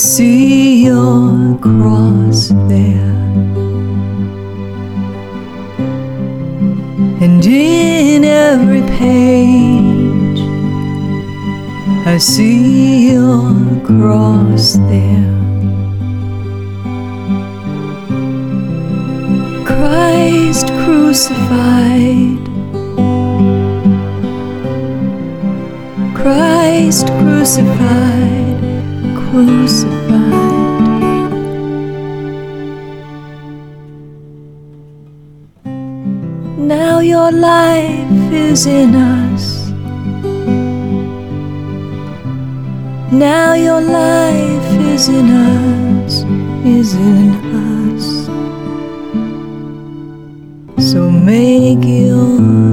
see your cross there, and in every page I see your cross there. Christ crucified, Christ crucified, crucified. Now your life is in us. Now your life is in us, is in us. So make your